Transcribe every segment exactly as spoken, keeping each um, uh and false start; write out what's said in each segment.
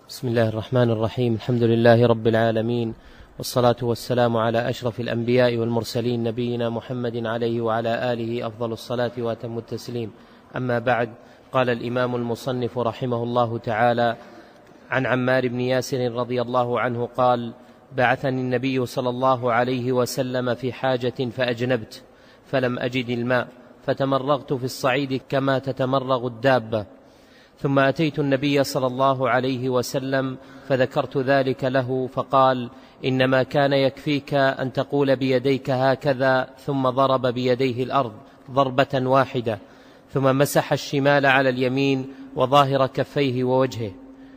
بسم الله الرحمن الرحيم. الحمد لله رب العالمين، والصلاة والسلام على أشرف الأنبياء والمرسلين، نبينا محمد عليه وعلى آله أفضل الصلاة وأتم التسليم. أما بعد، قال الإمام المصنف رحمه الله تعالى: عن عمار بن ياسر رضي الله عنه قال: بعثني النبي صلى الله عليه وسلم في حاجة فأجنبت فلم أجد الماء، فتمرغت في الصعيد كما تتمرغ الدابة، ثم أتيت النبي صلى الله عليه وسلم فذكرت ذلك له، فقال: إنما كان يكفيك أن تقول بيديك هكذا، ثم ضرب بيديه الأرض ضربة واحدة، ثم مسح الشمال على اليمين وظاهر كفيه ووجهه.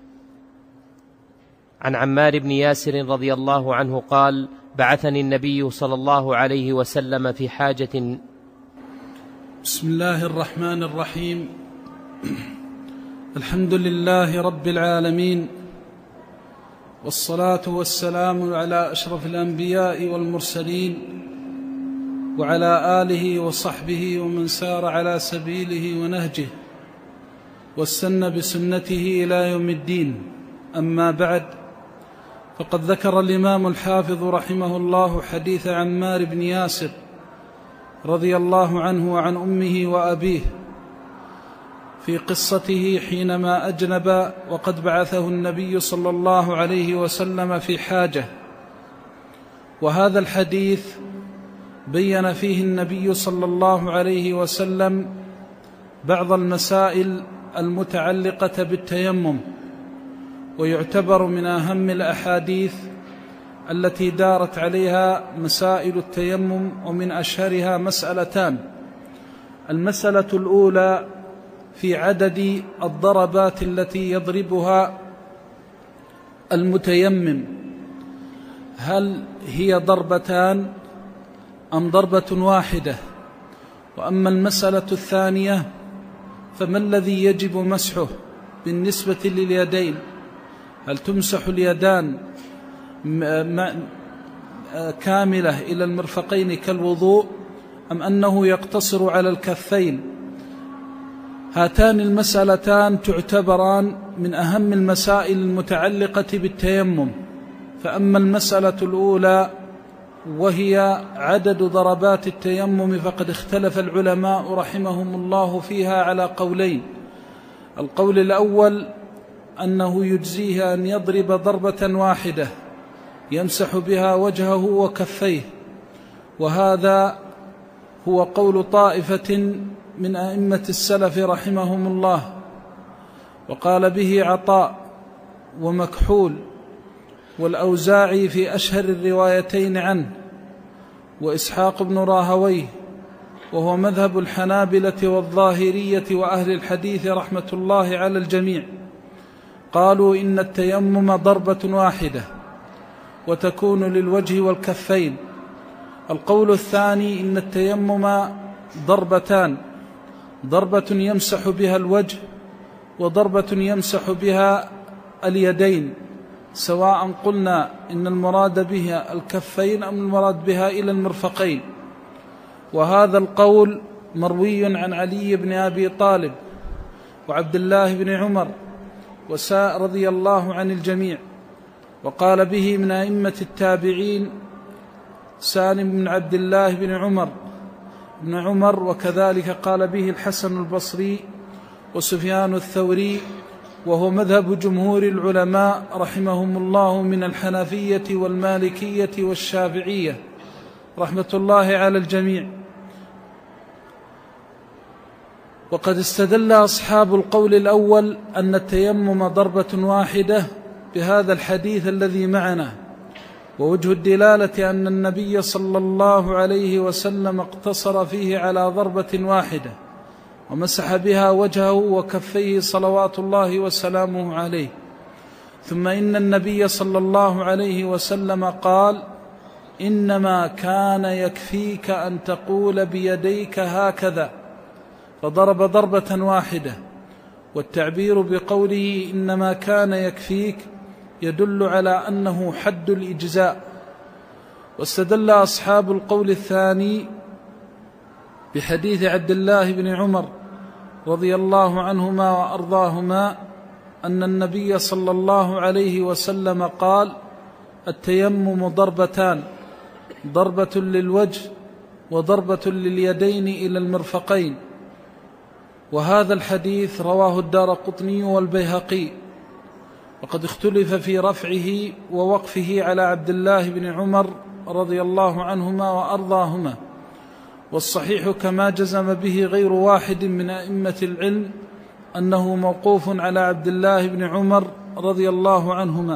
عن عمار بن ياسر رضي الله عنه قال: بعثني النبي صلى الله عليه وسلم في حاجة. بسم الله الرحمن الرحيم. الحمد لله رب العالمين، والصلاة والسلام على أشرف الأنبياء والمرسلين، وعلى آله وصحبه ومن سار على سبيله ونهجه واستنى بسنته إلى يوم الدين. أما بعد، فقد ذكر الإمام الحافظ رحمه الله حديث عمار بن ياسر رضي الله عنه وعن أمه وأبيه في قصته حينما أجنب وقد بعثه النبي صلى الله عليه وسلم في حاجة. وهذا الحديث بين فيه النبي صلى الله عليه وسلم بعض المسائل المتعلقة بالتيمم، ويعتبر من أهم الأحاديث التي دارت عليها مسائل التيمم، ومن أشهرها مسألتان. المسألة الأولى في عدد الضربات التي يضربها المتيمم، هل هي ضربتان أم ضربة واحدة؟ وأما المسألة الثانية فما الذي يجب مسحه بالنسبة لليدين؟ هل تمسح اليدان كاملة إلى المرفقين كالوضوء، أم أنه يقتصر على الكفين؟ هاتان المسألتان تعتبران من أهم المسائل المتعلقة بالتيمم. فأما المسألة الأولى وهي عدد ضربات التيمم، فقد اختلف العلماء رحمهم الله فيها على قولين. القول الأول أنه يجزيه أن يضرب ضربة واحدة يمسح بها وجهه وكفيه، وهذا هو قول طائفة من أئمة السلف رحمهم الله، وقال به عطاء ومكحول والأوزاعي في أشهر الروايتين عنه، وإسحاق بن راهويه، وهو مذهب الحنابلة والظاهرية وأهل الحديث رحمة الله على الجميع. قالوا إن التيمم ضربة واحدة وتكون للوجه والكفين. القول الثاني إن التيمم ضربتان، ضربة يمسح بها الوجه وضربة يمسح بها اليدين، سواء قلنا إن المراد بها الكفين أم المراد بها إلى المرفقين. وهذا القول مروي عن علي بن أبي طالب وعبد الله بن عمر وساء رضي الله عن الجميع، وقال به من أئمة التابعين سالم بن عبد الله بن عمر بن عمر وكذلك قال به الحسن البصري وسفيان الثوري، وهو مذهب جمهور العلماء رحمهم الله من الحنفية والمالكية والشافعية رحمة الله على الجميع. وقد استدل أصحاب القول الأول أن التيمم ضربة واحدة بهذا الحديث الذي معنا، ووجه الدلالة أن النبي صلى الله عليه وسلم اقتصر فيه على ضربة واحدة ومسح بها وجهه وكفيه صلوات الله وسلامه عليه. ثم إن النبي صلى الله عليه وسلم قال: إنما كان يكفيك أن تقول بيديك هكذا، فضرب ضربة واحدة. والتعبير بقوله إنما كان يكفيك يدل على أنه حد الإجزاء. واستدل أصحاب القول الثاني بحديث عبد الله بن عمر رضي الله عنهما وأرضاهما أن النبي صلى الله عليه وسلم قال: التيمم ضربتان، ضربة للوجه وضربة لليدين إلى المرفقين. وهذا الحديث رواه الدارقطني والبيهقي، وقد اختلف في رفعه ووقفه على عبد الله بن عمر رضي الله عنهما وأرضاهما، والصحيح كما جزم به غير واحد من أئمة العلم أنه موقوف على عبد الله بن عمر رضي الله عنهما.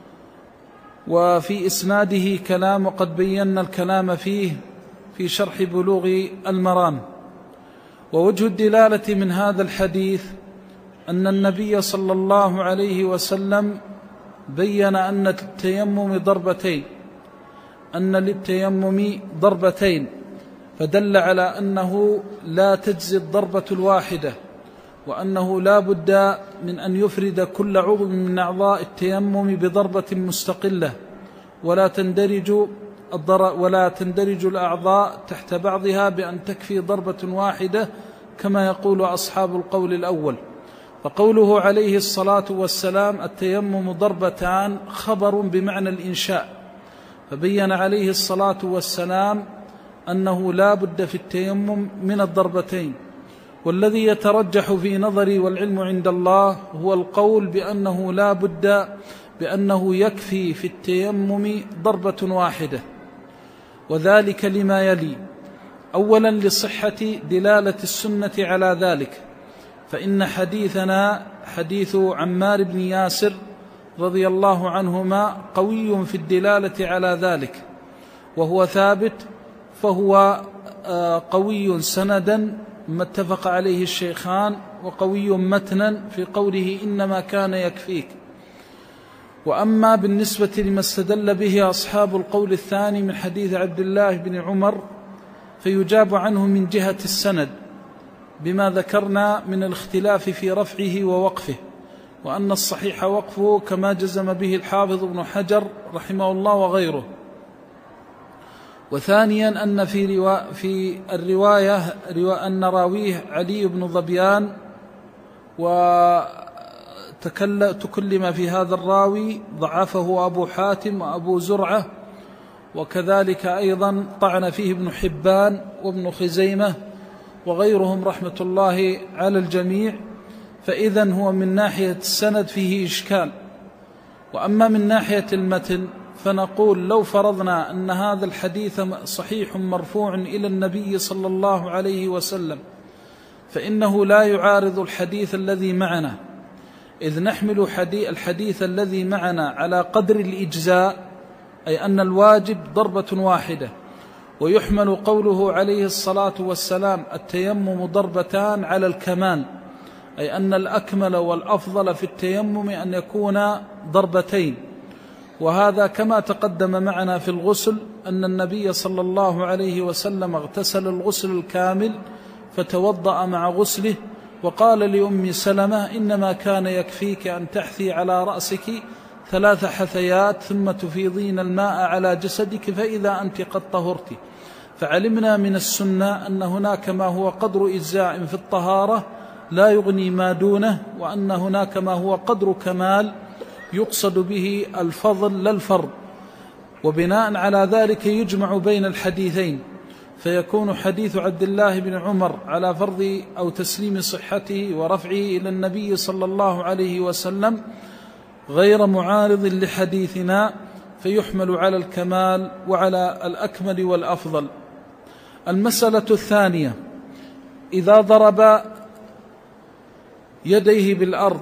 وفي إسناده كلام، وقد بينا الكلام فيه في شرح بلوغ المرام. ووجه الدلالة من هذا الحديث أن النبي صلى الله عليه وسلم بين أن التيمم ضربتين أن للتيمم ضربتين فدل على أنه لا تجزي الضربة الواحدة، وأنه لا بد من أن يفرد كل عضو من أعضاء التيمم بضربة مستقلة، ولا تندرج ولا تندرج الأعضاء تحت بعضها بأن تكفي ضربة واحدة كما يقول أصحاب القول الأول. فقوله عليه الصلاة والسلام التيمم ضربتان خبر بمعنى الإنشاء، فبين عليه الصلاة والسلام أنه لا بد في التيمم من الضربتين. والذي يترجح في نظري والعلم عند الله هو القول بأنه لا بد بأنه يكفي في التيمم ضربة واحدة، وذلك لما يلي: أولا لصحة دلالة السنة على ذلك، فإن حديثنا حديث عمار بن ياسر رضي الله عنهما قوي في الدلالة على ذلك، وهو ثابت، فهو قوي سندا ما اتفق عليه الشيخان، وقوي متنا في قوله إنما كان يكفيك. وأما بالنسبة لما استدل به أصحاب القول الثاني من حديث عبد الله بن عمر فيجاب عنه من جهة السند بما ذكرنا من الاختلاف في رفعه ووقفه، وأن الصحيح وقفه كما جزم به الحافظ ابن حجر رحمه الله وغيره. وثانيا أن في, روا في الرواية روا أن راويه علي بن ظبيان، وتكلم في هذا الراوي ضعفه أبو حاتم وأبو زرعة، وكذلك أيضا طعن فيه ابن حبان وابن خزيمة وغيرهم رحمة الله على الجميع. فإذن هو من ناحية السند فيه إشكال. وأما من ناحية المتن فنقول لو فرضنا أن هذا الحديث صحيح مرفوع إلى النبي صلى الله عليه وسلم فإنه لا يعارض الحديث الذي معنا، إذ نحمل الحديث الذي معنا على قدر الإجزاء، أي أن الواجب ضربة واحدة، ويحمل قوله عليه الصلاة والسلام التيمم ضربتان على الكمال، أي أن الأكمل والأفضل في التيمم أن يكون ضربتين. وهذا كما تقدم معنا في الغسل أن النبي صلى الله عليه وسلم اغتسل الغسل الكامل فتوضأ مع غسله، وقال لأم سلمة إنما كان يكفيك أن تحثي على رأسك ثلاث حثيات ثم تفيضين الماء على جسدك فإذا أنت قد طهرت. فعلمنا من السنة أن هناك ما هو قدر إجزاء في الطهارة لا يغني ما دونه، وأن هناك ما هو قدر كمال يقصد به الفضل لا الفرض، وبناء على ذلك يجمع بين الحديثين، فيكون حديث عبد الله بن عمر على فرض أو تسليم صحته ورفعه إلى النبي صلى الله عليه وسلم غير معارض لحديثنا، فيحمل على الكمال وعلى الأكمل والأفضل. المسألة الثانية: إذا ضرب يديه بالأرض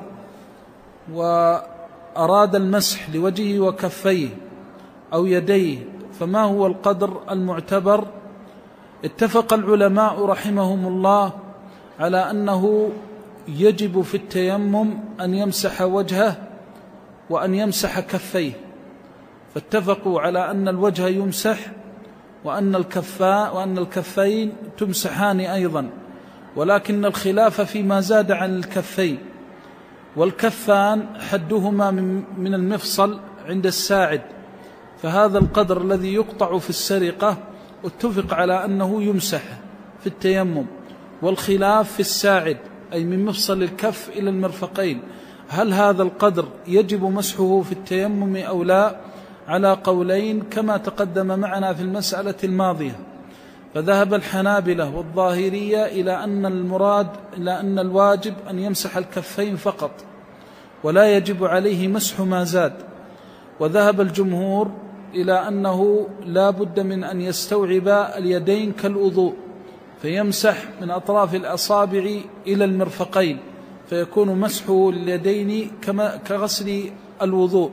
وأراد المسح لوجهه وكفيه أو يديه فما هو القدر المعتبر؟ اتفق العلماء رحمهم الله على أنه يجب في التيمم أن يمسح وجهه وأن يمسح كفيه، فاتفقوا على أن الوجه يمسح وأن الكفاء وأن الكفين تمسحان أيضا، ولكن الخلاف فيما زاد عن الكفين، والكفان حدهما من المفصل عند الساعد، فهذا القدر الذي يقطع في السرقة اتفق على أنه يمسح في التيمم، والخلاف في الساعد أي من مفصل الكف إلى المرفقين، هل هذا القدر يجب مسحه في التيمم أو لا؟ على قولين كما تقدم معنا في المسألة الماضية. فذهب الحنابلة والظاهرية إلى أن المراد إلى أن الواجب أن يمسح الكفين فقط ولا يجب عليه مسح ما زاد. وذهب الجمهور إلى أنه لا بد من أن يستوعب اليدين كالوضوء، فيمسح من أطراف الأصابع إلى المرفقين، فيكون مسحه لليدين كما كغسل الوضوء.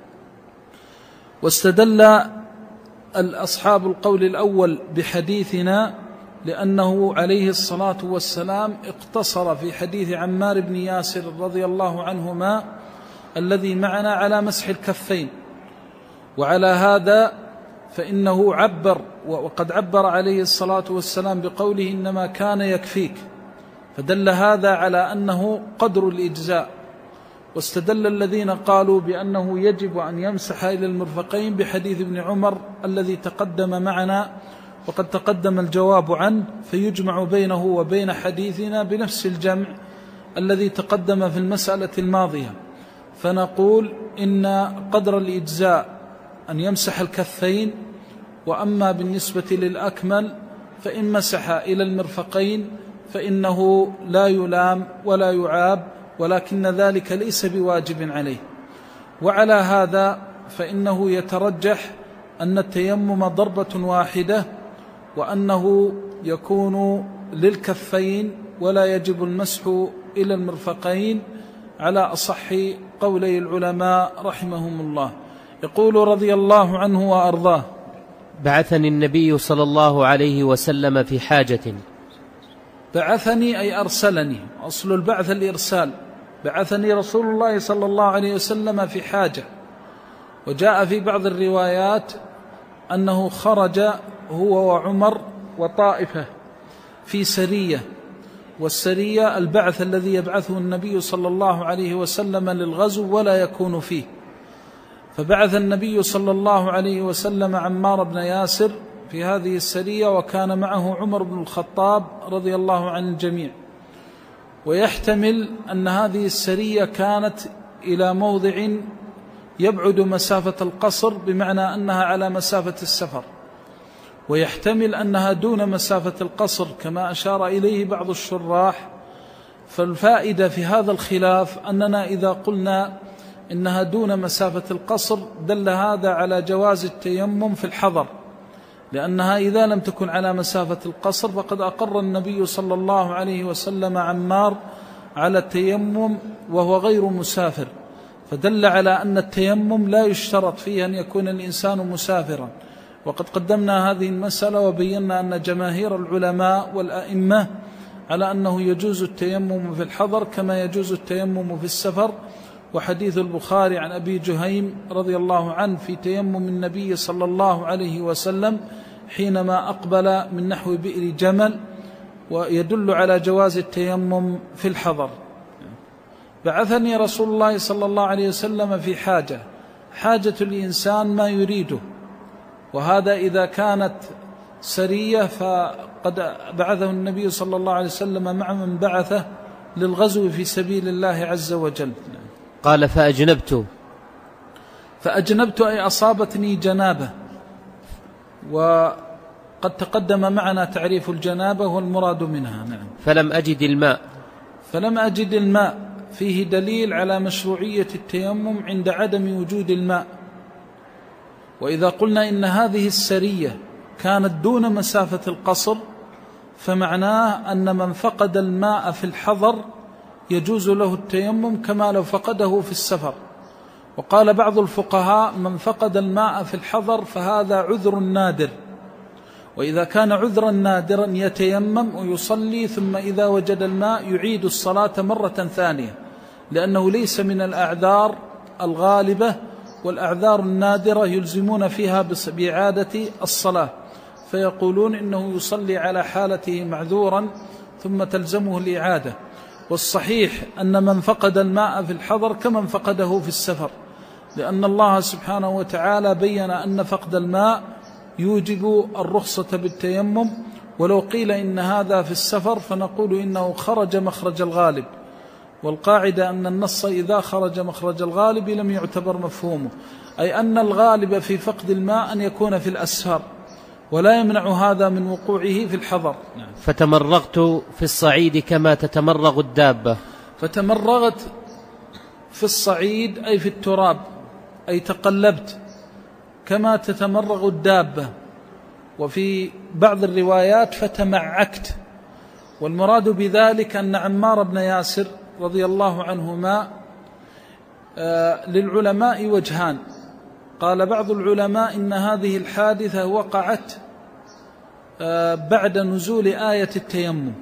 واستدل الأصحاب القول الأول بحديثنا لأنه عليه الصلاة والسلام اقتصر في حديث عمار بن ياسر رضي الله عنهما الذي معنا على مسح الكفين، وعلى هذا فإنه عبر وقد عبر عليه الصلاة والسلام بقوله إنما كان يكفيك، فدل هذا على أنه قدر الإجزاء. واستدل الذين قالوا بأنه يجب أن يمسح إلى المرفقين بحديث ابن عمر الذي تقدم معنا وقد تقدم الجواب عنه، فيجمع بينه وبين حديثنا بنفس الجمع الذي تقدم في المسألة الماضية. فنقول إن قدر الإجزاء أن يمسح الكفين، وأما بالنسبة للأكمل فإن مسح إلى المرفقين فإنه لا يلام ولا يعاب، ولكن ذلك ليس بواجب عليه. وعلى هذا فإنه يترجح أن التيمم ضربة واحدة، وأنه يكون للكفين ولا يجب المسح إلى المرفقين على أصح قولي العلماء رحمهم الله. يقول رضي الله عنه وأرضاه: بعثني النبي صلى الله عليه وسلم في حاجة. بعثني أي أرسلني، أصل البعث الإرسال. بعثني رسول الله صلى الله عليه وسلم في حاجة. وجاء في بعض الروايات أنه خرج هو وعمر وطائفة في سرية، والسرية البعث الذي يبعثه النبي صلى الله عليه وسلم للغزو ولا يكون فيه. فبعث النبي صلى الله عليه وسلم عمار بن ياسر في هذه السرية، وكان معه عمر بن الخطاب رضي الله عن الجميع. ويحتمل أن هذه السرية كانت إلى موضع يبعد مسافة القصر، بمعنى أنها على مسافة السفر، ويحتمل أنها دون مسافة القصر كما أشار إليه بعض الشراح. فالفائدة في هذا الخلاف أننا إذا قلنا إنها دون مسافة القصر دل هذا على جواز التيمم في الحضر، لأنها إذا لم تكن على مسافة القصر فقد أقر النبي صلى الله عليه وسلم عمار على التيمم وهو غير مسافر، فدل على أن التيمم لا يشترط فيه أن يكون الإنسان مسافرا. وقد قدمنا هذه المسألة وبينا أن جماهير العلماء والأئمة على أنه يجوز التيمم في الحضر كما يجوز التيمم في السفر. وحديث البخاري عن أبي جهيم رضي الله عنه في تيمم النبي صلى الله عليه وسلم حينما أقبل من نحو بئر جمل، ويدل على جواز التيمم في الحضر. بعثني رسول الله صلى الله عليه وسلم في حاجة. حاجة الإنسان ما يريده، وهذا إذا كانت سرية فقد بعثه النبي صلى الله عليه وسلم مع من بعثه للغزو في سبيل الله عز وجل. قال: فأجنبت. فأجنبت أي أصابتني جنابة، وقد تقدم معنا تعريف الجنابة والمراد منها. نعم. فلم أجد الماء. فلم أجد الماء فيه دليل على مشروعية التيمم عند عدم وجود الماء. وإذا قلنا إن هذه السرية كانت دون مسافة القصر فمعناه أن من فقد الماء في الحضر يجوز له التيمم كما لو فقده في السفر. وقال بعض الفقهاء: من فقد الماء في الحضر فهذا عذر نادر، وإذا كان عذرا نادرا يتيمم ويصلي، ثم إذا وجد الماء يعيد الصلاة مرة ثانية، لأنه ليس من الأعذار الغالبة، والأعذار النادرة يلزمون فيها بإعادة الصلاة، فيقولون إنه يصلي على حالته معذورا ثم تلزمه الإعادة. والصحيح أن من فقد الماء في الحضر كمن فقده في السفر، لأن الله سبحانه وتعالى بين أن فقد الماء يوجب الرخصة بالتيمم. ولو قيل إن هذا في السفر فنقول إنه خرج مخرج الغالب، والقاعدة أن النص إذا خرج مخرج الغالب لم يعتبر مفهومه، أي أن الغالب في فقد الماء أن يكون في الأسفار، ولا يمنع هذا من وقوعه في الحضر. فتمرغت في الصعيد كما تتمرغ الدابة. فتمرغت في الصعيد أي في التراب، أي تقلبت كما تتمرغ الدابة. وفي بعض الروايات فتمعكت. والمراد بذلك أن عمار بن ياسر رضي الله عنهما آه للعلماء وجهان. قال بعض العلماء إن هذه الحادثة وقعت آه بعد نزول آية التيمم،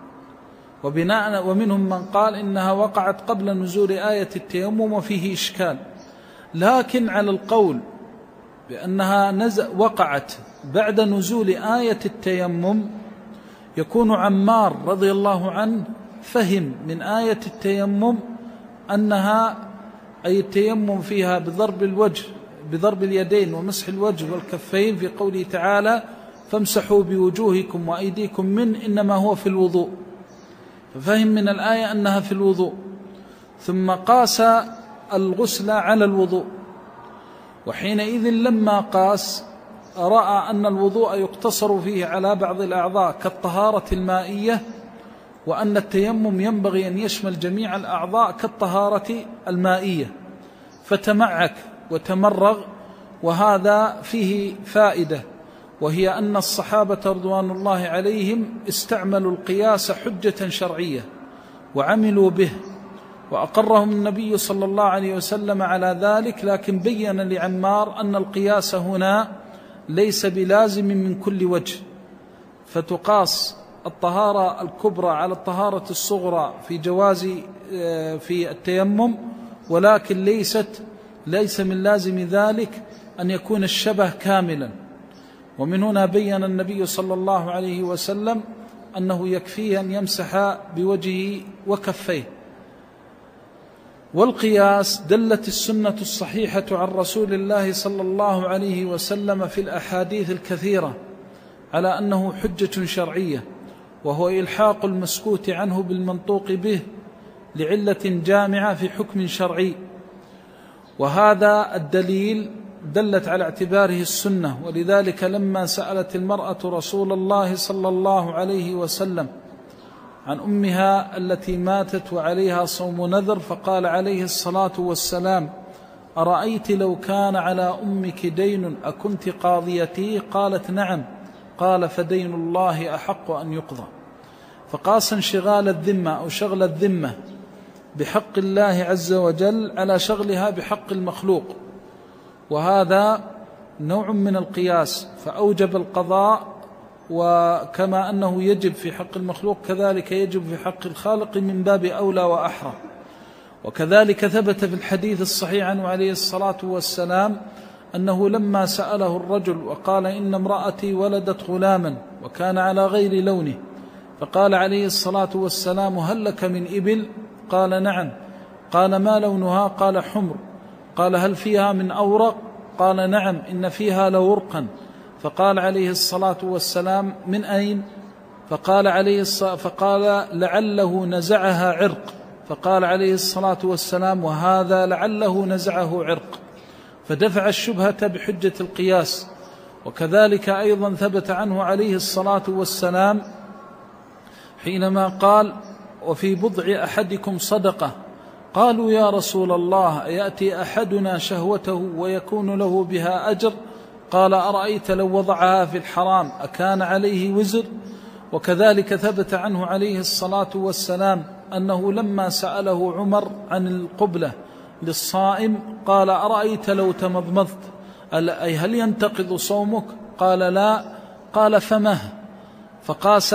وبناء ومنهم من قال إنها وقعت قبل نزول آية التيمم وفيه إشكال. لكن على القول بأنها وقعت بعد نزول آية التيمم يكون عمار رضي الله عنه فهم من آية التيمم أنها أي التيمم فيها بضرب الوجه بضرب اليدين ومسح الوجه والكفين في قوله تعالى فامسحوا بوجوهكم وأيديكم من إنما هو في الوضوء، ففهم من الآية أنها في الوضوء، ثم قاس الغسل على الوضوء. وحينئذ لما قاس رأى أن الوضوء يقتصر فيه على بعض الأعضاء كالطهارة المائية، وأن التيمم ينبغي أن يشمل جميع الأعضاء كالطهارة المائية، فتمعك وتمرغ. وهذا فيه فائدة، وهي أن الصحابة رضوان الله عليهم استعملوا القياس حجة شرعية وعملوا به، وأقرهم النبي صلى الله عليه وسلم على ذلك، لكن بين لعمار أن القياس هنا ليس بلازم من كل وجه، فتقاس الطهارة الكبرى على الطهارة الصغرى في جواز في التيمم، ولكن ليست ليس من لازم ذلك أن يكون الشبه كاملا. ومن هنا بين النبي صلى الله عليه وسلم أنه يكفيه أن يمسح بوجهه وكفيه. والقياس دلت السنة الصحيحة عن رسول الله صلى الله عليه وسلم في الأحاديث الكثيرة على أنه حجة شرعية، وهو إلحاق المسكوت عنه بالمنطوق به لعلة جامعة في حكم شرعي. وهذا الدليل دلت على اعتباره السنة. ولذلك لما سألت المرأة رسول الله صلى الله عليه وسلم عن أمها التي ماتت وعليها صوم نذر، فقال عليه الصلاة والسلام أرأيت لو كان على أمك دين أكنت قاضيتي؟ قالت نعم. قال فدين الله أحق أن يقضى. فقاس انشغال الذمة أو شغل الذمة بحق الله عز وجل على شغلها بحق المخلوق، وهذا نوع من القياس، فأوجب القضاء، وكما أنه يجب في حق المخلوق كذلك يجب في حق الخالق من باب أولى وأحرى. وكذلك ثبت في الحديث الصحيح عنه عليه الصلاة والسلام أنه لما سأله الرجل وقال إن امرأتي ولدت غلاما وكان على غير لونه، فقال عليه الصلاة والسلام هل لك من إبل؟ قال نعم. قال ما لونها؟ قال حمر. قال هل فيها من أورق؟ قال نعم إن فيها لورقا. فقال عليه الصلاة والسلام من أين؟ فقال عليه الصلاة فقال لعله نزعها عرق. فقال عليه الصلاة والسلام وهذا لعله نزعه عرق، فدفع الشبهة بحجة القياس. وكذلك أيضا ثبت عنه عليه الصلاة والسلام حينما قال وفي بضع أحدكم صدقة، قالوا يا رسول الله يأتي أحدنا شهوته ويكون له بها أجر؟ قال أرأيت لو وضعها في الحرام أكان عليه وزر؟ وكذلك ثبت عنه عليه الصلاة والسلام أنه لما سأله عمر عن القبلة للصائم قال أرأيت لو تمضمضت أي هل ينتقض صومك؟ قال لا. قال فمه؟ فقاس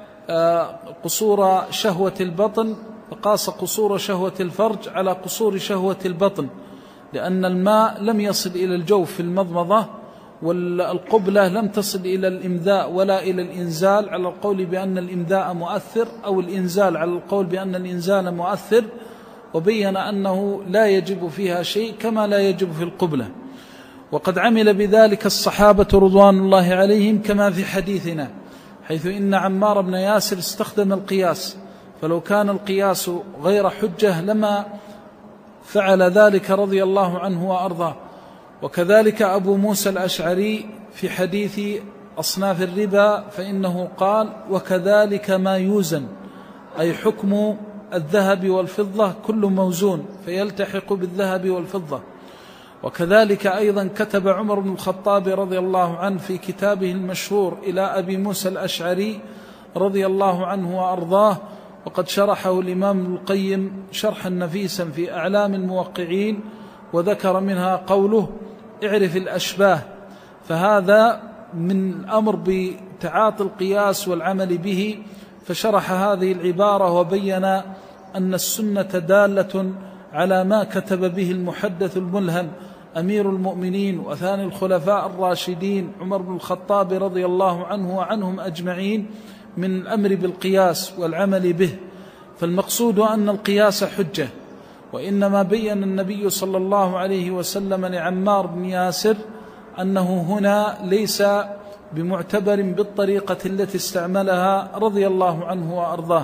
قصور شهوة البطن فقاس قصور شهوة الفرج على قصور شهوة البطن، لأن الماء لم يصل إلى الجوف في المضمضة، والقبلة لم تصل إلى الإمذاء ولا إلى الإنزال على القول بأن الإمذاء مؤثر، أو الإنزال على القول بأن الإنزال مؤثر، وبين أنه لا يجب فيها شيء كما لا يجب في القبلة. وقد عمل بذلك الصحابة رضوان الله عليهم كما في حديثنا، حيث إن عمار بن ياسر استخدم القياس فلو كان القياس غير حجة لما فعل ذلك رضي الله عنه وأرضاه. وكذلك أبو موسى الأشعري في حديث أصناف الربا فإنه قال: وكذلك ما يوزن، أي حكم الذهب والفضة كل موزون فيلتحق بالذهب والفضة. وكذلك أيضا كتب عمر بن الخطاب رضي الله عنه في كتابه المشهور إلى أبي موسى الأشعري رضي الله عنه وأرضاه، وقد شرحه الإمام ابن القيم شرحا نفيسا في أعلام الموقعين، وذكر منها قوله: اعرف الأشباه. فهذا من الأمر بتعاطي القياس والعمل به، فشرح هذه العبارة وبين أن السنة دالة على ما كتب به المحدث الملهم أمير المؤمنين وثاني الخلفاء الراشدين عمر بن الخطاب رضي الله عنه وعنهم أجمعين من الأمر بالقياس والعمل به. فالمقصود أن القياس حجة، وإنما بين النبي صلى الله عليه وسلم لعمار بن ياسر أنه هنا ليس بمعتبر بالطريقة التي استعملها رضي الله عنه وأرضاه.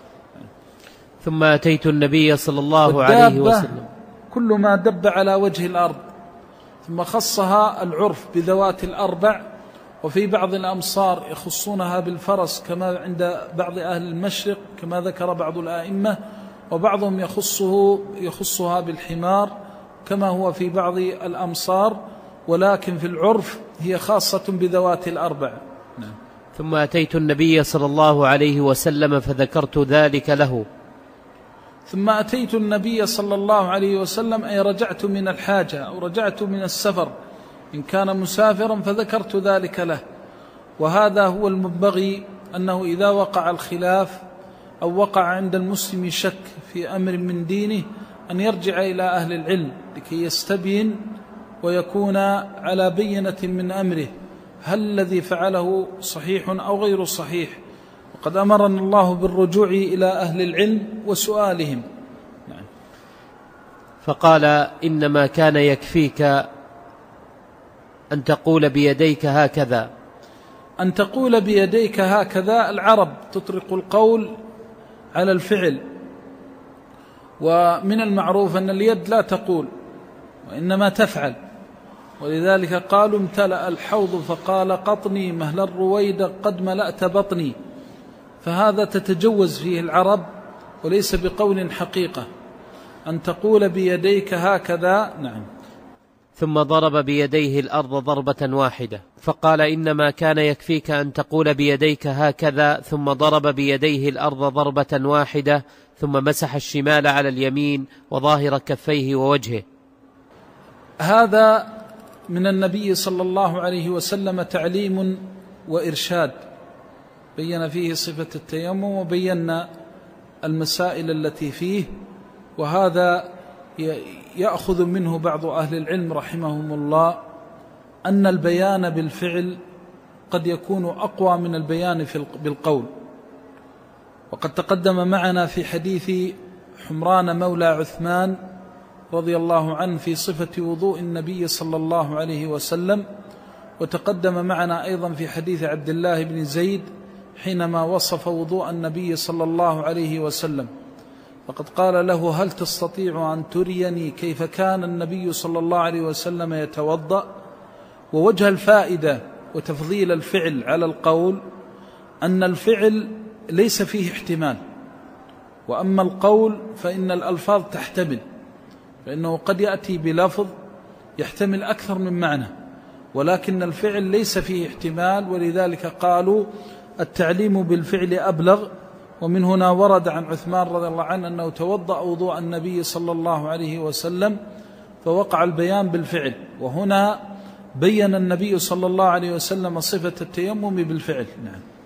ثم أتيت النبي صلى الله عليه وسلم كل ما دب على وجه الأرض، ثم خصها العرف بذوات الأربع، وفي بعض الأمصار يخصونها بالفرس كما عند بعض أهل المشرق كما ذكر بعض الآئمة، وبعضهم يخصه يخصها بالحمار كما هو في بعض الأمصار، ولكن في العرف هي خاصة بذوات الأربع. نعم. ثم أتيت النبي صلى الله عليه وسلم فذكرت ذلك له. ثم أتيت النبي صلى الله عليه وسلم أي رجعت من الحاجة أو رجعت من السفر إن كان مسافرا، فذكرت ذلك له. وهذا هو المنبغي، أنه إذا وقع الخلاف أو وقع عند المسلم شك في أمر من دينه أن يرجع إلى أهل العلم لكي يستبين ويكون على بينة من أمره، هل الذي فعله صحيح أو غير صحيح. وقد أمرنا الله بالرجوع إلى أهل العلم وسؤالهم. نعم. فقال: إنما كان يكفيك أن تقول بيديك هكذا. أن تقول بيديك هكذا، العرب تطلق القول على الفعل، ومن المعروف أن اليد لا تقول وإنما تفعل، ولذلك قالوا: امتلأ الحوض فقال قطني مهل الرويد قد ملأت بطني. فهذا تتجوز فيه العرب وليس بقول حقيقة، أن تقول بيديك هكذا. نعم. ثم ضرب بيديه الأرض ضربة واحدة، فقال: إنما كان يكفيك أن تقول بيديك هكذا. ثم ضرب بيديه الأرض ضربة واحدة، ثم مسح الشمال على اليمين وظاهر كفيه ووجهه. هذا من النبي صلى الله عليه وسلم تعليم وإرشاد، بين فيه صفة التيمم وبينا المسائل التي فيه. وهذا يأخذ منه بعض أهل العلم رحمهم الله أن البيان بالفعل قد يكون أقوى من البيان بالقول. وقد تقدم معنا في حديث حمران مولى عثمان رضي الله عنه في صفة وضوء النبي صلى الله عليه وسلم، وتقدم معنا أيضا في حديث عبد الله بن زيد حينما وصف وضوء النبي صلى الله عليه وسلم، فقد قال له: هل تستطيع أن تريني كيف كان النبي صلى الله عليه وسلم يتوضأ؟ ووجه الفائدة وتفضيل الفعل على القول أن الفعل ليس فيه احتمال، وأما القول فإن الألفاظ تحتمل، فإنه قد يأتي بلفظ يحتمل أكثر من معنى، ولكن الفعل ليس فيه احتمال، ولذلك قالوا التعليم بالفعل أبلغ. ومن هنا ورد عن عثمان رضي الله عنه أنه توضأ وضوء النبي صلى الله عليه وسلم، فوقع البيان بالفعل. وهنا بين النبي صلى الله عليه وسلم صفة التيمم بالفعل. نعم.